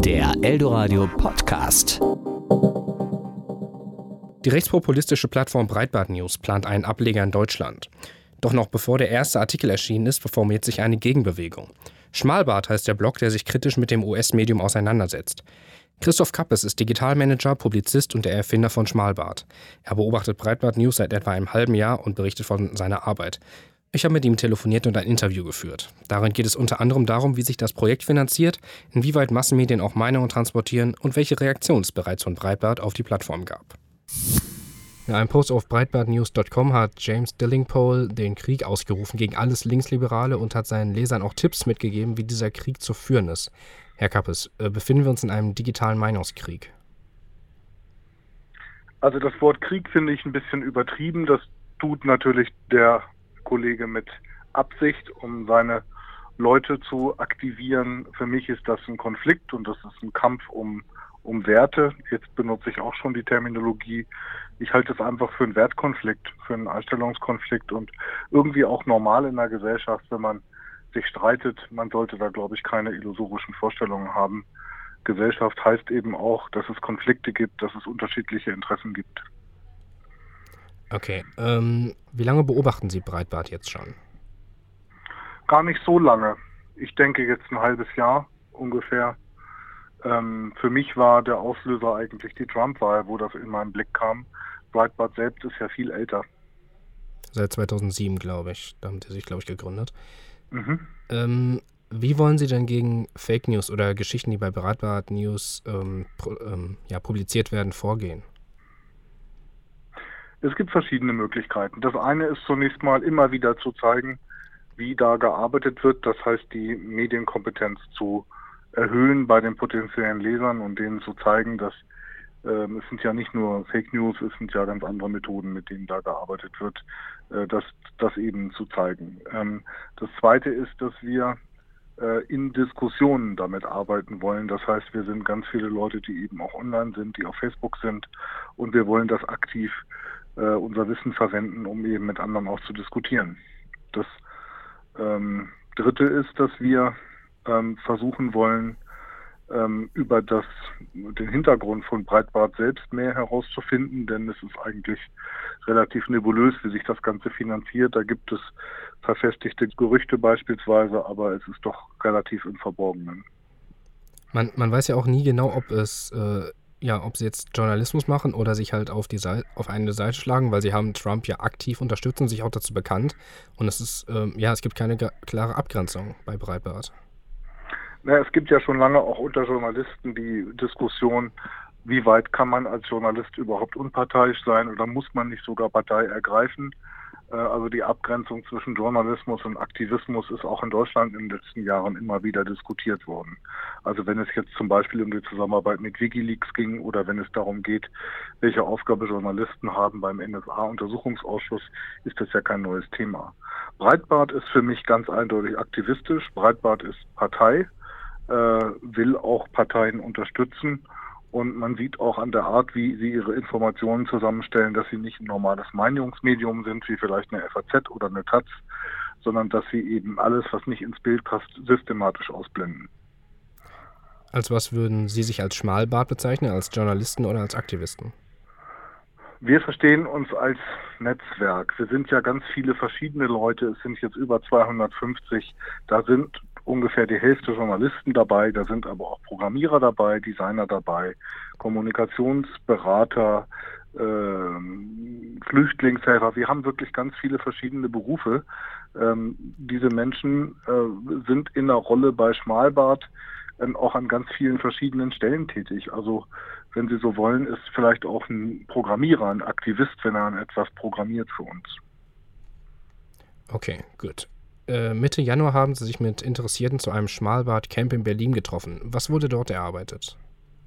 Der Eldoradio Podcast. Die rechtspopulistische Plattform Breitbart News plant einen Ableger in Deutschland. Doch noch bevor der erste Artikel erschienen ist, formiert sich eine Gegenbewegung. Schmalbart heißt der Blog, der sich kritisch mit dem US-Medium auseinandersetzt. Christoph Kappes ist Digitalmanager, Publizist und der Erfinder von Schmalbart. Er beobachtet Breitbart News seit etwa einem halben Jahr und berichtet von seiner Arbeit. Ich habe mit ihm telefoniert und ein Interview geführt. Darin geht es unter anderem darum, wie sich das Projekt finanziert, inwieweit Massenmedien auch Meinungen transportieren und welche Reaktion es bereits von Breitbart auf die Plattform gab. In einem Post auf breitbartnews.com hat James Dillingpole den Krieg ausgerufen gegen alles Linksliberale und hat seinen Lesern auch Tipps mitgegeben, wie dieser Krieg zu führen ist. Herr Kappes, befinden wir uns in einem digitalen Meinungskrieg? Also das Wort Krieg finde ich ein bisschen übertrieben. Das tut natürlich der Kollege mit Absicht, um seine Leute zu aktivieren. Für mich ist das ein Konflikt und das ist ein Kampf um Werte. Jetzt benutze ich auch schon die Terminologie. Ich halte es einfach für einen Wertkonflikt, für einen Einstellungskonflikt und irgendwie auch normal in der Gesellschaft, wenn man sich streitet. Man sollte da, glaube ich, keine illusorischen Vorstellungen haben. Gesellschaft heißt eben auch, dass es Konflikte gibt, dass es unterschiedliche Interessen gibt. Okay, wie lange beobachten Sie Breitbart jetzt schon? Gar nicht so lange. Ich denke jetzt ein halbes Jahr ungefähr. Für mich war der Auslöser eigentlich die Trump-Wahl, wo das in meinen Blick kam. Breitbart selbst ist ja viel älter. Seit 2007, glaube ich. Da haben Sie sich, glaube ich, gegründet. Mhm. Wie wollen Sie denn gegen Fake News oder Geschichten, die bei Breitbart News publiziert werden, vorgehen? Es gibt verschiedene Möglichkeiten. Das eine ist zunächst mal immer wieder zu zeigen, wie da gearbeitet wird. Das heißt, die Medienkompetenz zu erhöhen bei den potenziellen Lesern und denen zu zeigen, dass es sind ja nicht nur Fake News, es sind ja ganz andere Methoden, mit denen da gearbeitet wird, das eben zu zeigen. Das zweite ist, dass wir in Diskussionen damit arbeiten wollen. Das heißt, wir sind ganz viele Leute, die eben auch online sind, die auf Facebook sind und wir wollen das aktiv unser Wissen verwenden, um eben mit anderen auch zu diskutieren. Das Dritte ist, dass wir versuchen wollen, über den Hintergrund von Breitbart selbst mehr herauszufinden, denn es ist eigentlich relativ nebulös, wie sich das Ganze finanziert. Da gibt es verfestigte Gerüchte beispielsweise, aber es ist doch relativ im Verborgenen. Man weiß ja auch nie genau, ob sie jetzt Journalismus machen oder sich halt auf eine Seite schlagen, weil sie haben Trump ja aktiv unterstützt und sich auch dazu bekannt. Und es ist, es gibt keine klare Abgrenzung bei Breitbart. Es gibt ja schon lange auch unter Journalisten die Diskussion, wie weit kann man als Journalist überhaupt unparteiisch sein oder muss man nicht sogar Partei ergreifen? Also die Abgrenzung zwischen Journalismus und Aktivismus ist auch in Deutschland in den letzten Jahren immer wieder diskutiert worden. Also wenn es jetzt zum Beispiel um die Zusammenarbeit mit WikiLeaks ging oder wenn es darum geht, welche Aufgabe Journalisten haben beim NSA-Untersuchungsausschuss, ist das ja kein neues Thema. Breitbart ist für mich ganz eindeutig aktivistisch. Breitbart ist Partei, will auch Parteien unterstützen. Und man sieht auch an der Art, wie sie ihre Informationen zusammenstellen, dass sie nicht ein normales Meinungsmedium sind, wie vielleicht eine FAZ oder eine taz, sondern dass sie eben alles, was nicht ins Bild passt, systematisch ausblenden. Als was würden Sie sich als Schmalbart bezeichnen, als Journalisten oder als Aktivisten? Wir verstehen uns als Netzwerk. Wir sind ja ganz viele verschiedene Leute. Es sind jetzt über 250. Da sind ungefähr die Hälfte Journalisten dabei. Da sind aber auch Programmierer dabei, Designer dabei, Kommunikationsberater, Flüchtlingshelfer. Wir haben wirklich ganz viele verschiedene Berufe. Diese Menschen sind in der Rolle bei Schmalbart auch an ganz vielen verschiedenen Stellen tätig. Also wenn Sie so wollen, ist vielleicht auch ein Programmierer, ein Aktivist, wenn er an etwas programmiert für uns. Okay, gut. Mitte Januar haben Sie sich mit Interessierten zu einem Schmalbart-Camp in Berlin getroffen. Was wurde dort erarbeitet?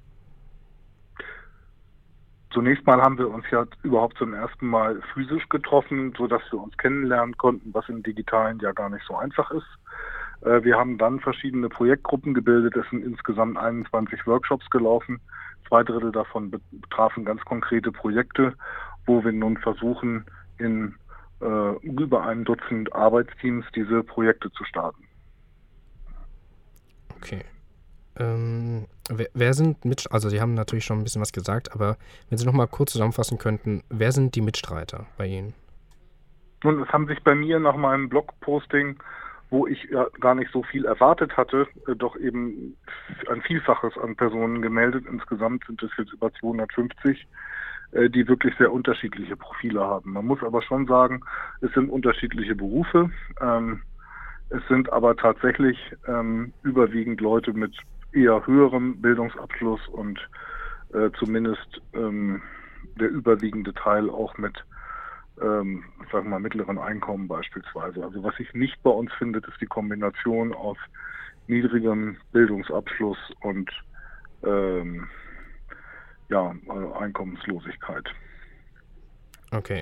Zunächst mal haben wir uns ja überhaupt zum ersten Mal physisch getroffen, sodass wir uns kennenlernen konnten, was im Digitalen ja gar nicht so einfach ist. Wir haben dann verschiedene Projektgruppen gebildet. Es sind insgesamt 21 Workshops gelaufen. 2/3 davon betrafen ganz konkrete Projekte, wo wir nun versuchen, in über ein Dutzend Arbeitsteams diese Projekte zu starten. Okay. Wer sind also Sie haben natürlich schon ein bisschen was gesagt, aber wenn Sie noch mal kurz zusammenfassen könnten, wer sind die Mitstreiter bei Ihnen? Nun, es haben sich bei mir nach meinem Blogposting, wo ich ja gar nicht so viel erwartet hatte, doch eben ein Vielfaches an Personen gemeldet. Insgesamt sind es jetzt über 250, die wirklich sehr unterschiedliche Profile haben. Man muss aber schon sagen, es sind unterschiedliche Berufe. Es sind aber tatsächlich überwiegend Leute mit eher höherem Bildungsabschluss und zumindest der überwiegende Teil auch mit sagen wir mal, mittleren Einkommen beispielsweise. Also was ich nicht bei uns finde, ist die Kombination aus niedrigem Bildungsabschluss und Einkommenslosigkeit. Okay.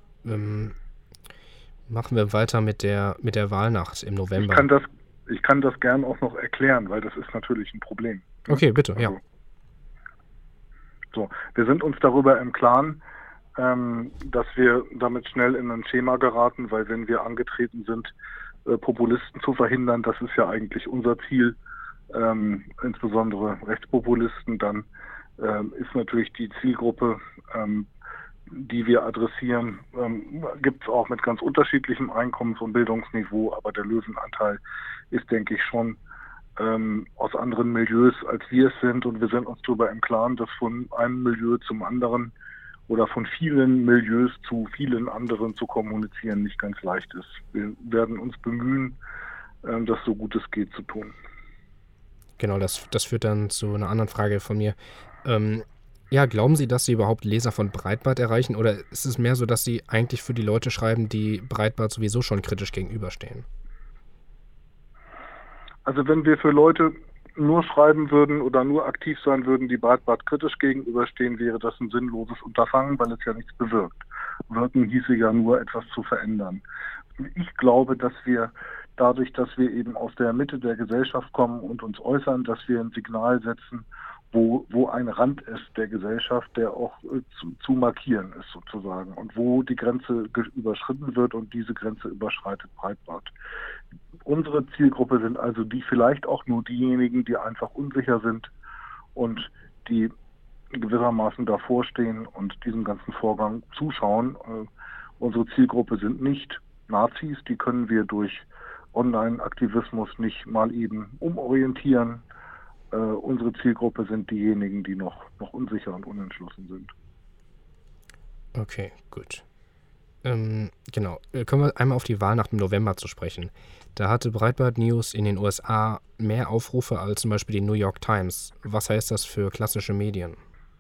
Machen wir weiter mit der Wahlnacht im November. Ich kann das gern auch noch erklären, weil das ist natürlich ein Problem. Okay, bitte, ja. So, wir sind uns darüber im Klaren, dass wir damit schnell in ein Schema geraten, weil wenn wir angetreten sind, Populisten zu verhindern, das ist ja eigentlich unser Ziel, insbesondere Rechtspopulisten, dann ist natürlich die Zielgruppe, die wir adressieren, gibt es auch mit ganz unterschiedlichem Einkommens- und Bildungsniveau, aber der Löwenanteil ist, denke ich, schon aus anderen Milieus, als wir es sind, und wir sind uns darüber im Klaren, dass von einem Milieu zum anderen oder von vielen Milieus zu vielen anderen zu kommunizieren nicht ganz leicht ist. Wir werden uns bemühen, das so gut es geht zu tun. Genau, das führt dann zu einer anderen Frage von mir. Glauben Sie, dass Sie überhaupt Leser von Breitbart erreichen, oder ist es mehr so, dass Sie eigentlich für die Leute schreiben, die Breitbart sowieso schon kritisch gegenüberstehen? Also wenn wir für Leute nur schreiben würden oder nur aktiv sein würden, die Breitbart kritisch gegenüberstehen, wäre das ein sinnloses Unterfangen, weil es ja nichts bewirkt. Wirken hieße ja nur, etwas zu verändern. Ich glaube, dass wir dadurch, dass wir eben aus der Mitte der Gesellschaft kommen und uns äußern, dass wir ein Signal setzen, wo ein Rand ist der Gesellschaft, der auch zu markieren ist sozusagen und wo die Grenze überschritten wird, und diese Grenze überschreitet Breitbart. Unsere Zielgruppe sind also die vielleicht auch nur diejenigen, die einfach unsicher sind und die gewissermaßen davor stehen und diesem ganzen Vorgang zuschauen. Unsere Zielgruppe sind nicht Nazis, die können wir durch Online-Aktivismus nicht mal eben umorientieren. Unsere Zielgruppe sind diejenigen, die noch unsicher und unentschlossen sind. Okay, gut. Genau. Kommen wir einmal auf die Wahlnacht im November zu sprechen. Da hatte Breitbart News in den USA mehr Aufrufe als zum Beispiel die New York Times. Was heißt das für klassische Medien?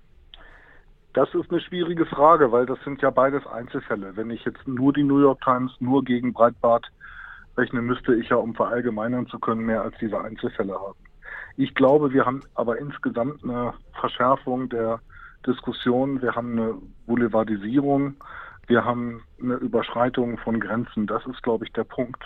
Das ist eine schwierige Frage, weil das sind ja beides Einzelfälle. Wenn ich jetzt nur die New York Times nur gegen Breitbart rechne, müsste ich ja, um verallgemeinern zu können, mehr als diese Einzelfälle haben. Ich glaube, wir haben aber insgesamt eine Verschärfung der Diskussion. Wir haben eine Boulevardisierung. Wir haben eine Überschreitung von Grenzen. Das ist, glaube ich, der Punkt.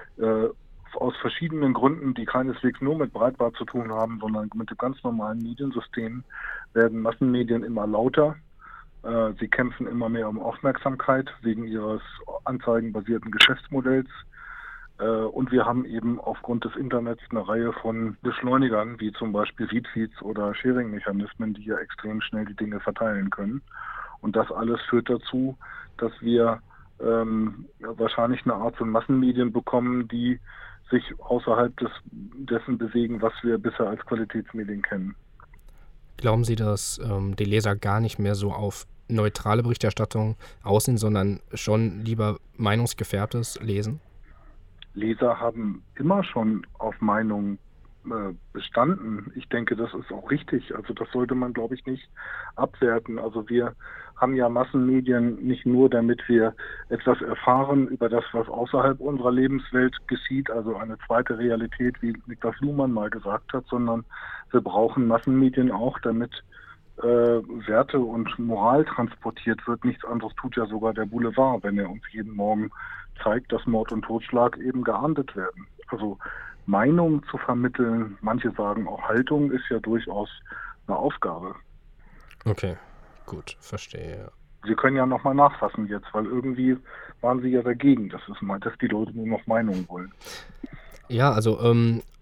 Aus verschiedenen Gründen, die keineswegs nur mit Breitbart zu tun haben, sondern mit dem ganz normalen Mediensystem, werden Massenmedien immer lauter. Sie kämpfen immer mehr um Aufmerksamkeit wegen ihres anzeigenbasierten Geschäftsmodells. Und wir haben eben aufgrund des Internets eine Reihe von Beschleunigern, wie zum Beispiel Retweets oder Sharing-Mechanismen, die ja extrem schnell die Dinge verteilen können. Und das alles führt dazu, dass wir wahrscheinlich eine Art von Massenmedien bekommen, die sich außerhalb dessen bewegen, was wir bisher als Qualitätsmedien kennen. Glauben Sie, dass die Leser gar nicht mehr so auf neutrale Berichterstattung aussehen, sondern schon lieber meinungsgefärbtes lesen? Leser haben immer schon auf Meinungen bestanden. Ich denke, das ist auch richtig. Also das sollte man, glaube ich, nicht abwerten. Also wir haben ja Massenmedien nicht nur, damit wir etwas erfahren über das, was außerhalb unserer Lebenswelt geschieht, also eine zweite Realität, wie Niklas Luhmann mal gesagt hat, sondern wir brauchen Massenmedien auch, damit Werte und Moral transportiert wird. Nichts anderes tut ja sogar der Boulevard, wenn er uns jeden Morgen zeigt, dass Mord und Totschlag eben geahndet werden. Also Meinung zu vermitteln, manche sagen auch Haltung, ist ja durchaus eine Aufgabe. Okay, gut, verstehe. Sie können ja nochmal nachfassen jetzt, weil irgendwie waren Sie ja dagegen, dass die Leute nur noch Meinung wollen. Ja, also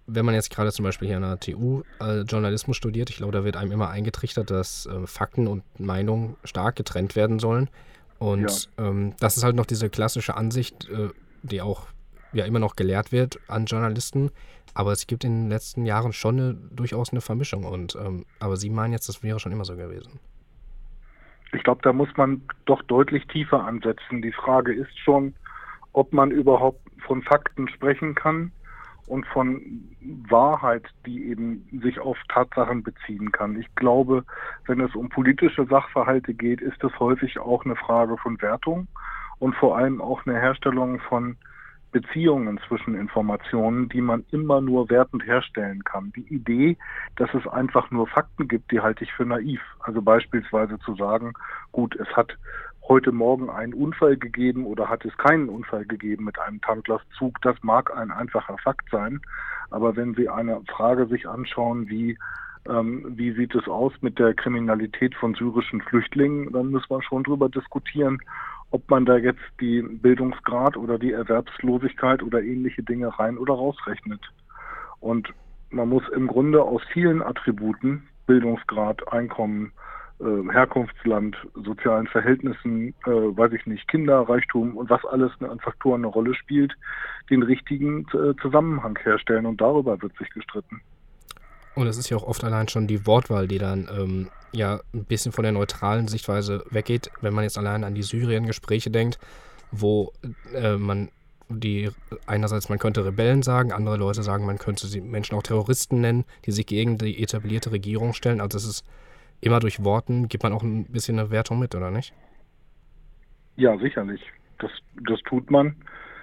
wenn man jetzt gerade zum Beispiel hier an der TU Journalismus studiert, ich glaube, da wird einem immer eingetrichtert, dass Fakten und Meinung stark getrennt werden sollen. Und das ist halt noch diese klassische Ansicht, die auch ja immer noch gelehrt wird an Journalisten. Aber es gibt in den letzten Jahren schon durchaus eine Vermischung. Aber Sie meinen jetzt, das wäre schon immer so gewesen. Ich glaube, da muss man doch deutlich tiefer ansetzen. Die Frage ist schon, ob man überhaupt von Fakten sprechen kann und von Wahrheit, die eben sich auf Tatsachen beziehen kann. Ich glaube, wenn es um politische Sachverhalte geht, ist es häufig auch eine Frage von Wertung und vor allem auch eine Herstellung von Beziehungen zwischen Informationen, die man immer nur wertend herstellen kann. Die Idee, dass es einfach nur Fakten gibt, die halte ich für naiv. Also beispielsweise zu sagen, gut, es hat heute Morgen einen Unfall gegeben oder hat es keinen Unfall gegeben mit einem Tanklastzug, das mag ein einfacher Fakt sein. Aber wenn Sie eine Frage sich anschauen, wie sieht es aus mit der Kriminalität von syrischen Flüchtlingen, dann muss man schon drüber diskutieren, ob man da jetzt die Bildungsgrad oder die Erwerbslosigkeit oder ähnliche Dinge rein oder rausrechnet. Und man muss im Grunde aus vielen Attributen, Bildungsgrad, Einkommen, Herkunftsland, sozialen Verhältnissen, Kinderreichtum und was alles an Faktoren eine Rolle spielt, den richtigen Zusammenhang herstellen und darüber wird sich gestritten. Und es ist ja auch oft allein schon die Wortwahl, die dann ein bisschen von der neutralen Sichtweise weggeht, wenn man jetzt allein an die Syrien-Gespräche denkt, wo einerseits man könnte Rebellen sagen, andere Leute sagen, man könnte die Menschen auch Terroristen nennen, die sich gegen die etablierte Regierung stellen. Also es ist immer durch Worten, gibt man auch ein bisschen eine Wertung mit, oder nicht? Ja, sicherlich. Das tut man.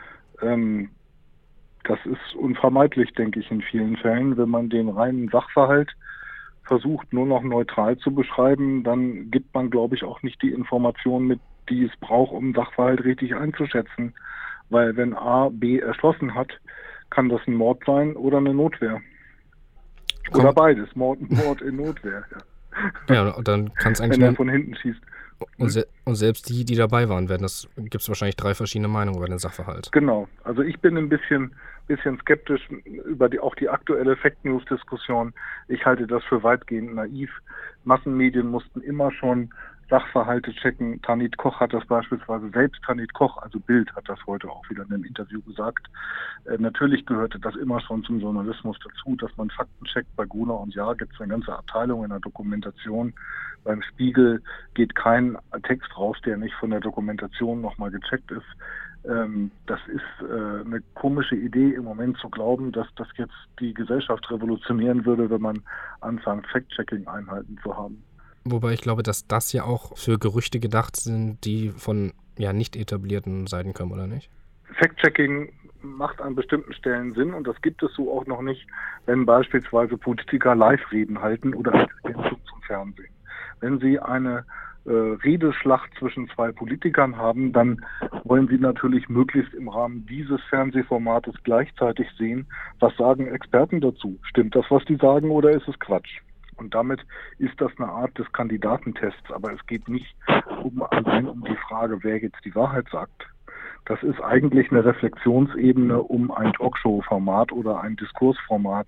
Das ist unvermeidlich, denke ich, in vielen Fällen. Wenn man den reinen Sachverhalt versucht, nur noch neutral zu beschreiben, dann gibt man, glaube ich, auch nicht die Informationen mit, die es braucht, um Sachverhalt richtig einzuschätzen. Weil wenn A B erschossen hat, kann das ein Mord sein oder eine Notwehr. Oder beides, Mord in Notwehr. Ja, und dann kann es eigentlich... Wenn er von hinten schießt. Und selbst die dabei waren, gibt es wahrscheinlich 3 verschiedene Meinungen über den Sachverhalt. Genau. Also ich bin ein bisschen skeptisch über auch die aktuelle Fake-News-Diskussion. Ich halte das für weitgehend naiv. Massenmedien mussten immer schon Sachverhalte checken. Tanit Koch hat das beispielsweise, selbst Tanit Koch, also Bild, hat das heute auch wieder in einem Interview gesagt. Natürlich gehörte das immer schon zum Journalismus dazu, dass man Fakten checkt. Bei Gruner und Jahr gibt es eine ganze Abteilung in der Dokumentation. Beim Spiegel geht kein Text raus, der nicht von der Dokumentation nochmal gecheckt ist. Das ist eine komische Idee im Moment zu glauben, dass das jetzt die Gesellschaft revolutionieren würde, wenn man anfängt, Fact-Checking-Einheiten zu haben. Wobei ich glaube, dass das ja auch für Gerüchte gedacht sind, die von nicht etablierten Seiten kommen, oder nicht? Fact-Checking macht an bestimmten Stellen Sinn und das gibt es so auch noch nicht, wenn beispielsweise Politiker Live-Reden halten oder als Ergänzung zum Fernsehen. Wenn Sie eine Redeschlacht zwischen 2 Politikern haben, dann wollen Sie natürlich möglichst im Rahmen dieses Fernsehformates gleichzeitig sehen, was sagen Experten dazu. Stimmt das, was die sagen, oder ist es Quatsch? Und damit ist das eine Art des Kandidatentests, aber es geht nicht allein um die Frage, wer jetzt die Wahrheit sagt. Das ist eigentlich eine Reflexionsebene, um ein Talkshow-Format oder ein Diskursformat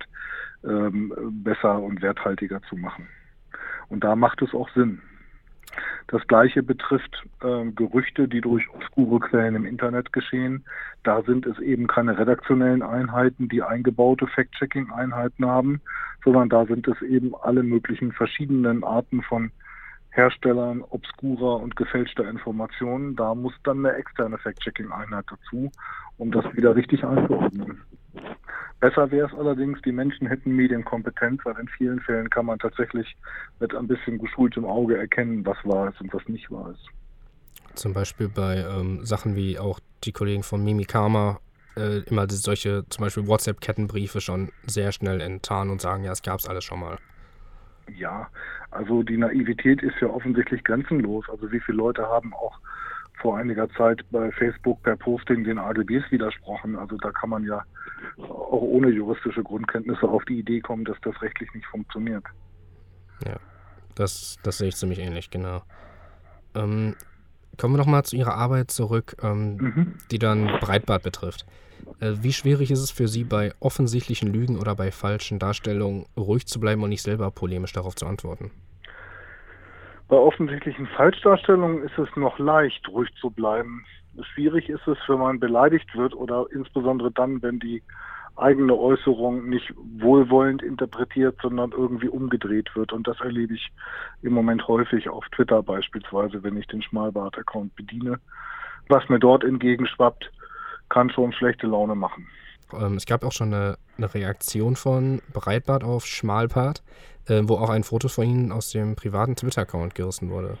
besser und werthaltiger zu machen. Und da macht es auch Sinn. Das Gleiche betrifft Gerüchte, die durch obskure Quellen im Internet geschehen. Da sind es eben keine redaktionellen Einheiten, die eingebaute Fact-Checking-Einheiten haben, sondern da sind es eben alle möglichen verschiedenen Arten von Herstellern obskurer und gefälschter Informationen. Da muss dann eine externe Fact-Checking-Einheit dazu, um das wieder richtig einzuordnen. Besser wäre es allerdings, die Menschen hätten Medienkompetenz, weil in vielen Fällen kann man tatsächlich mit ein bisschen geschultem Auge erkennen, was wahr ist und was nicht wahr ist. Zum Beispiel bei Sachen wie auch die Kollegen von Mimikama immer solche zum Beispiel WhatsApp-Kettenbriefe schon sehr schnell enttarnen und sagen, ja, es gab es alles schon mal. Ja, also die Naivität ist ja offensichtlich grenzenlos. Also wie viele Leute haben auch vor einiger Zeit bei Facebook per Posting den AGBs widersprochen. Also da kann man ja auch ohne juristische Grundkenntnisse auf die Idee kommen, dass das rechtlich nicht funktioniert. Ja, das sehe ich ziemlich ähnlich, genau. Kommen wir nochmal zu Ihrer Arbeit zurück, die dann Breitbart betrifft. Wie schwierig ist es für Sie, bei offensichtlichen Lügen oder bei falschen Darstellungen ruhig zu bleiben und nicht selber polemisch darauf zu antworten? Bei offensichtlichen Falschdarstellungen ist es noch leicht, ruhig zu bleiben. Schwierig ist es, wenn man beleidigt wird oder insbesondere dann, wenn die eigene Äußerung nicht wohlwollend interpretiert, sondern irgendwie umgedreht wird. Und das erlebe ich im Moment häufig auf Twitter beispielsweise, wenn ich den Schmalbart-Account bediene. Was mir dort entgegenschwappt, kann schon schlechte Laune machen. Es gab auch schon eine Reaktion von Breitbart auf Schmalbart, wo auch ein Foto von Ihnen aus dem privaten Twitter-Account gerissen wurde.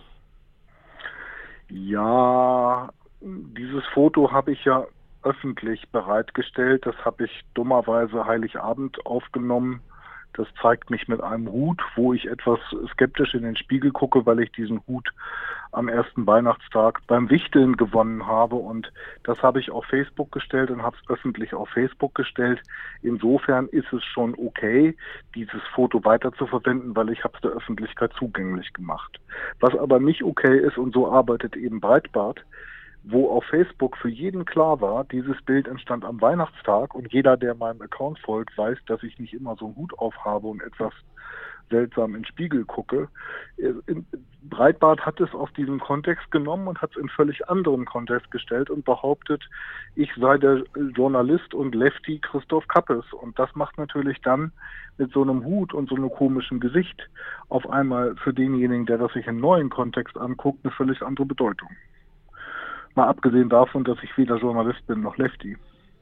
Ja, dieses Foto habe ich ja öffentlich bereitgestellt. Das habe ich dummerweise Heiligabend aufgenommen. Das zeigt mich mit einem Hut, wo ich etwas skeptisch in den Spiegel gucke, weil ich diesen Hut am ersten Weihnachtstag beim Wichteln gewonnen habe. Und das habe ich auf Facebook gestellt und habe es öffentlich auf Facebook gestellt. Insofern ist es schon okay, dieses Foto weiterzuverwenden, weil ich habe es der Öffentlichkeit zugänglich gemacht. Was aber nicht okay ist, und so arbeitet eben Breitbart, wo auf Facebook für jeden klar war, dieses Bild entstand am Weihnachtstag und jeder, der meinem Account folgt, weiß, dass ich nicht immer so einen Hut aufhabe und etwas seltsam in den Spiegel gucke. Breitbart hat es aus diesem Kontext genommen und hat es in völlig anderen Kontext gestellt und behauptet, ich sei der Journalist und Lefty Christoph Kappes. Und das macht natürlich dann mit so einem Hut und so einem komischen Gesicht auf einmal für denjenigen, der das sich im neuen Kontext anguckt, eine völlig andere Bedeutung. Mal abgesehen davon, dass ich weder Journalist bin noch Lefty.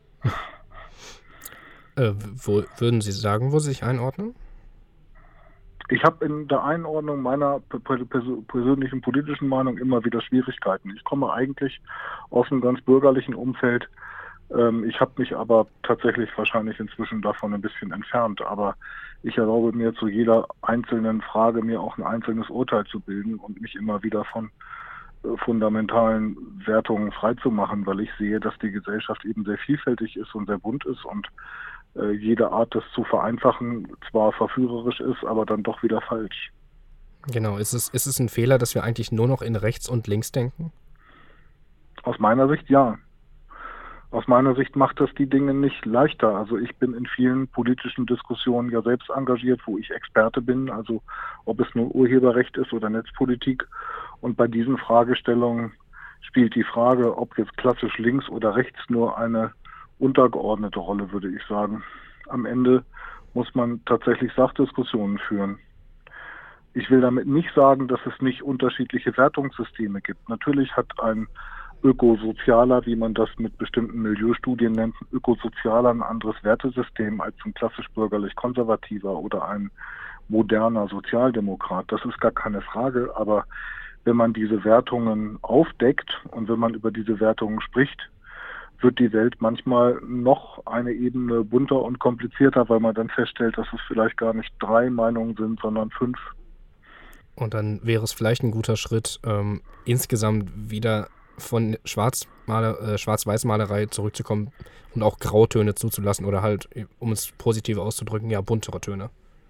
Würden Sie sagen, wo Sie sich einordnen? Ich habe in der Einordnung meiner persönlichen politischen Meinung immer wieder Schwierigkeiten. Ich komme eigentlich aus einem ganz bürgerlichen Umfeld. Ich habe mich aber tatsächlich wahrscheinlich inzwischen davon ein bisschen entfernt. Aber ich erlaube mir zu jeder einzelnen Frage mir auch ein einzelnes Urteil zu bilden und mich immer wieder von fundamentalen Wertungen freizumachen, weil ich sehe, dass die Gesellschaft eben sehr vielfältig ist und sehr bunt ist und jede Art, das zu vereinfachen, zwar verführerisch ist, aber dann doch wieder falsch. Genau, ist es ein Fehler, dass wir eigentlich nur noch in rechts und links denken? Aus meiner Sicht ja. Aus meiner Sicht macht das die Dinge nicht leichter. Also ich bin in vielen politischen Diskussionen ja selbst engagiert, wo ich Experte bin, also ob es nur Urheberrecht ist oder Netzpolitik. Und bei diesen Fragestellungen spielt die Frage, ob jetzt klassisch links oder rechts, nur eine untergeordnete Rolle, würde ich sagen. Am Ende muss man tatsächlich Sachdiskussionen führen. Ich will damit nicht sagen, dass es nicht unterschiedliche Wertungssysteme gibt. Natürlich hat ein Ökosozialer, wie man das mit bestimmten Milieustudien nennt, ein Ökosozialer ein anderes Wertesystem als ein klassisch bürgerlich-konservativer oder ein moderner Sozialdemokrat. Das ist gar keine Frage, aber wenn man diese Wertungen aufdeckt und wenn man über diese Wertungen spricht, wird die Welt manchmal noch eine Ebene bunter und komplizierter, weil man dann feststellt, dass es vielleicht gar nicht 3 Meinungen sind, sondern 5. Und dann wäre es vielleicht ein guter Schritt, insgesamt wieder von Schwarz-Weiß-Malerei zurückzukommen und auch Grautöne zuzulassen oder halt, um es positiv auszudrücken, ja, buntere Töne.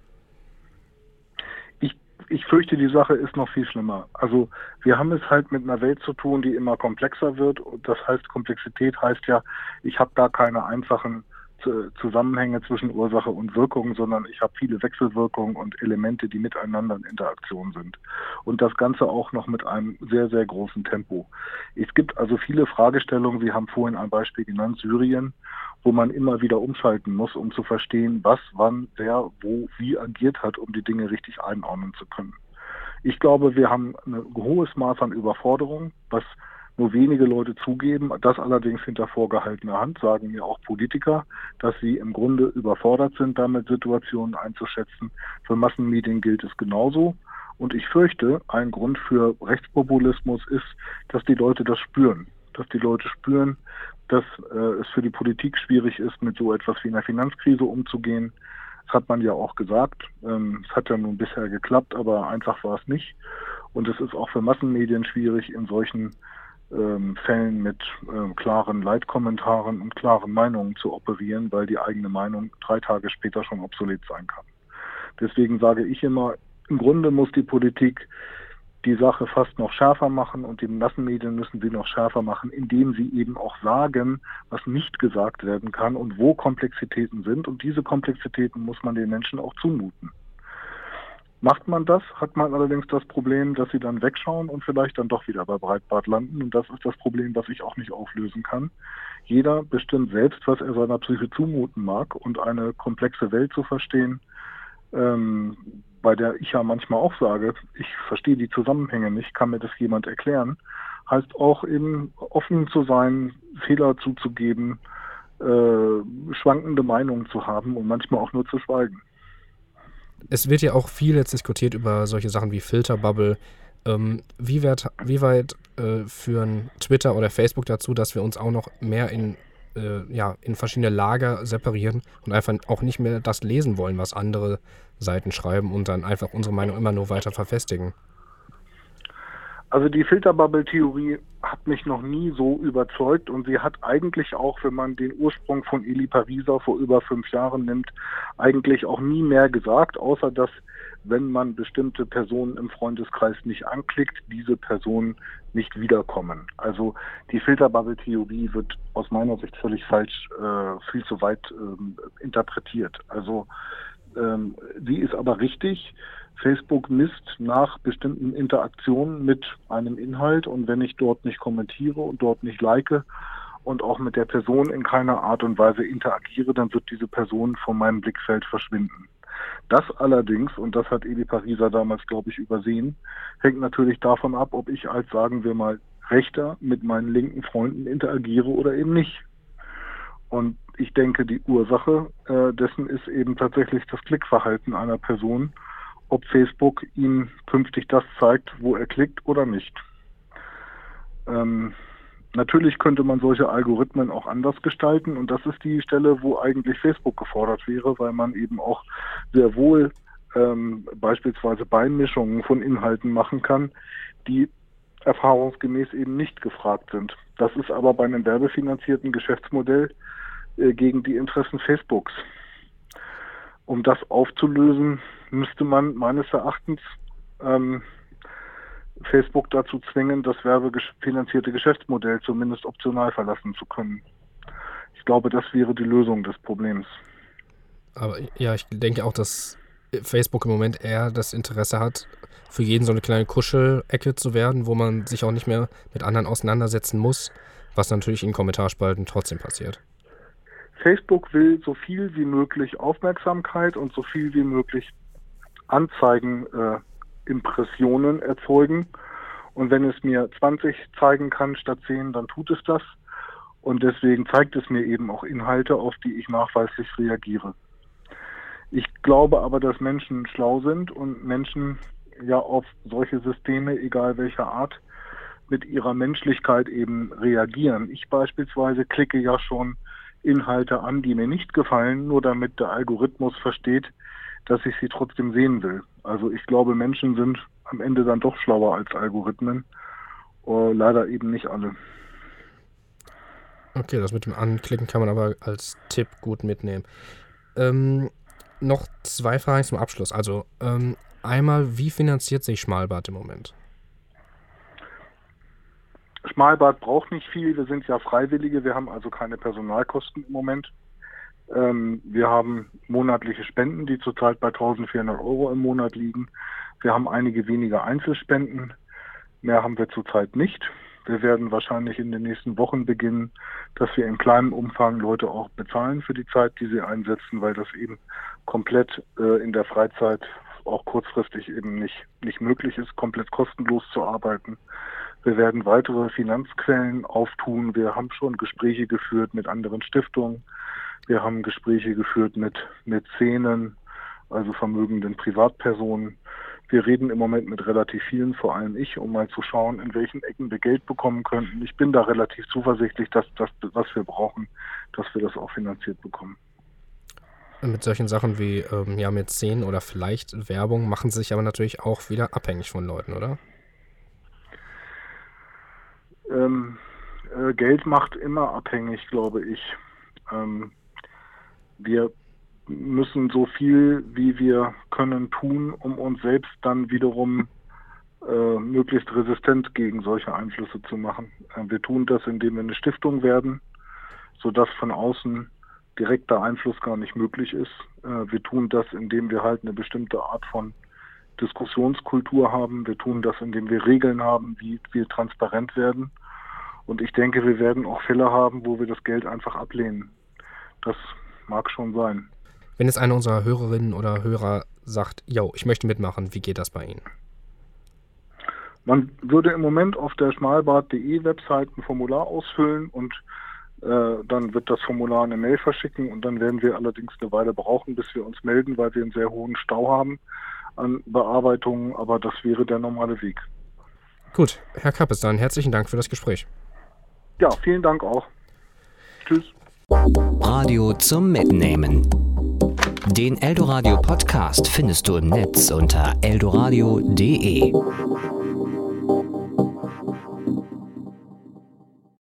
Ich fürchte, die Sache ist noch viel schlimmer. Also wir haben es halt mit einer Welt zu tun, die immer komplexer wird. Und das heißt, Komplexität heißt ja, ich habe da keine einfachen Zusammenhänge zwischen Ursache und Wirkung, sondern ich habe viele Wechselwirkungen und Elemente, die miteinander in Interaktion sind. Und das Ganze auch noch mit einem sehr, sehr großen Tempo. Es gibt also viele Fragestellungen, Sie haben vorhin ein Beispiel genannt, Syrien, wo man immer wieder umschalten muss, um zu verstehen, was, wann, wer, wo, wie agiert hat, um die Dinge richtig einordnen zu können. Ich glaube, wir haben ein hohes Maß an Überforderung, was nur wenige Leute zugeben. Das allerdings hinter vorgehaltener Hand, sagen mir auch Politiker, dass sie im Grunde überfordert sind, damit Situationen einzuschätzen. Für Massenmedien gilt es genauso. Und ich fürchte, ein Grund für Rechtspopulismus ist, dass die Leute das spüren. Dass die Leute spüren, dass es für die Politik schwierig ist, mit so etwas wie einer Finanzkrise umzugehen. Das hat man ja auch gesagt. Es hat ja nun bisher geklappt, aber einfach war es nicht. Und es ist auch für Massenmedien schwierig, in solchen Fällen mit klaren Leitkommentaren und klaren Meinungen zu operieren, weil die eigene Meinung 3 Tage später schon obsolet sein kann. Deswegen sage ich immer, im Grunde muss die Politik die Sache fast noch schärfer machen und die Massenmedien müssen sie noch schärfer machen, indem sie eben auch sagen, was nicht gesagt werden kann und wo Komplexitäten sind. Und diese Komplexitäten muss man den Menschen auch zumuten. Macht man das, hat man allerdings das Problem, dass sie dann wegschauen und vielleicht dann doch wieder bei Breitbart landen. Und das ist das Problem, was ich auch nicht auflösen kann. Jeder bestimmt selbst, was er seiner Psyche zumuten mag. Und eine komplexe Welt zu verstehen, bei der ich ja manchmal auch sage, ich verstehe die Zusammenhänge nicht, kann mir das jemand erklären, heißt auch eben offen zu sein, Fehler zuzugeben, schwankende Meinungen zu haben und manchmal auch nur zu schweigen. Es wird ja auch viel jetzt diskutiert über solche Sachen wie Filterbubble. Wie weit führen Twitter oder Facebook dazu, dass wir uns auch noch mehr in verschiedene Lager separieren und einfach auch nicht mehr das lesen wollen, was andere Seiten schreiben und dann einfach unsere Meinung immer nur weiter verfestigen? Also die Filterbubble-Theorie hat mich noch nie so überzeugt und sie hat eigentlich auch, wenn man den Ursprung von Eli Pariser vor über 5 Jahren nimmt, eigentlich auch nie mehr gesagt, außer dass, wenn man bestimmte Personen im Freundeskreis nicht anklickt, diese Personen nicht wiederkommen. Also die Filterbubble-Theorie wird aus meiner Sicht völlig falsch, viel zu weit interpretiert. Also sie ist aber richtig. Facebook misst nach bestimmten Interaktionen mit einem Inhalt und wenn ich dort nicht kommentiere und dort nicht like und auch mit der Person in keiner Art und Weise interagiere, dann wird diese Person von meinem Blickfeld verschwinden. Das allerdings, und das hat Eli Pariser damals, glaube ich, übersehen, hängt natürlich davon ab, ob ich als, sagen wir mal, Rechter mit meinen linken Freunden interagiere oder eben nicht. Und ich denke, die Ursache dessen ist eben tatsächlich das Klickverhalten einer Person, ob Facebook ihm künftig das zeigt, wo er klickt oder nicht. Natürlich könnte man solche Algorithmen auch anders gestalten und das ist die Stelle, wo eigentlich Facebook gefordert wäre, weil man eben auch sehr wohl beispielsweise Beimischungen von Inhalten machen kann, die erfahrungsgemäß eben nicht gefragt sind. Das ist aber bei einem werbefinanzierten Geschäftsmodell gegen die Interessen Facebooks. Um das aufzulösen, müsste man meines Erachtens Facebook dazu zwingen, das werbefinanzierte Geschäftsmodell zumindest optional verlassen zu können. Ich glaube, das wäre die Lösung des Problems. Aber ja, ich denke auch, dass Facebook im Moment eher das Interesse hat, für jeden so eine kleine Kuschelecke zu werden, wo man sich auch nicht mehr mit anderen auseinandersetzen muss, was natürlich in Kommentarspalten trotzdem passiert. Facebook will so viel wie möglich Aufmerksamkeit und so viel wie möglich Anzeigen, Impressionen erzeugen. Und wenn es mir 20 zeigen kann statt 10, dann tut es das. Und deswegen zeigt es mir eben auch Inhalte, auf die ich nachweislich reagiere. Ich glaube aber, dass Menschen schlau sind und Menschen ja auf solche Systeme, egal welcher Art, mit ihrer Menschlichkeit eben reagieren. Ich beispielsweise klicke ja schon Inhalte an, die mir nicht gefallen, nur damit der Algorithmus versteht, dass ich sie trotzdem sehen will. Also ich glaube, Menschen sind am Ende dann doch schlauer als Algorithmen. Leider eben nicht alle. Okay, das mit dem Anklicken kann man aber als Tipp gut mitnehmen. Noch 2 Fragen zum Abschluss. Also einmal, wie finanziert sich Schmalbart im Moment? Schmalbart braucht nicht viel. Wir sind ja Freiwillige. Wir haben also keine Personalkosten im Moment. Wir haben monatliche Spenden, die zurzeit bei 1.400 € im Monat liegen. Wir haben einige wenige Einzelspenden. Mehr haben wir zurzeit nicht. Wir werden wahrscheinlich in den nächsten Wochen beginnen, dass wir in kleinem Umfang Leute auch bezahlen für die Zeit, die sie einsetzen, weil das eben komplett in der Freizeit auch kurzfristig eben nicht möglich ist, komplett kostenlos zu arbeiten. Wir werden weitere Finanzquellen auftun. Wir haben schon Gespräche geführt mit anderen Stiftungen. Wir haben Gespräche geführt mit Mäzenen, also vermögenden Privatpersonen. Wir reden im Moment mit relativ vielen, vor allem ich, um mal zu schauen, in welchen Ecken wir Geld bekommen könnten. Ich bin da relativ zuversichtlich, dass das, was wir brauchen, dass wir das auch finanziert bekommen. Mit solchen Sachen wie Mäzen oder vielleicht Werbung machen sie sich aber natürlich auch wieder abhängig von Leuten, oder? Geld macht immer abhängig, glaube ich. Wir müssen so viel, wie wir können, tun, um uns selbst dann wiederum möglichst resistent gegen solche Einflüsse zu machen. Wir tun das, indem wir eine Stiftung werden, sodass von außen direkter Einfluss gar nicht möglich ist. Wir tun das, indem wir halt eine bestimmte Art von Diskussionskultur haben. Wir tun das, indem wir Regeln haben, wie wir transparent werden. Und ich denke, wir werden auch Fälle haben, wo wir das Geld einfach ablehnen. Das mag schon sein. Wenn jetzt eine unserer Hörerinnen oder Hörer sagt, yo, ich möchte mitmachen, wie geht das bei Ihnen? Man würde im Moment auf der schmalbart.de Website ein Formular ausfüllen und dann wird das Formular eine Mail verschicken und dann werden wir allerdings eine Weile brauchen, bis wir uns melden, weil wir einen sehr hohen Stau haben an Bearbeitungen, aber das wäre der normale Weg. Gut, Herr Kappes, dann herzlichen Dank für das Gespräch. Ja, vielen Dank auch. Tschüss. Radio zum Mitnehmen. Den Eldoradio Podcast findest du im Netz unter eldoradio.de.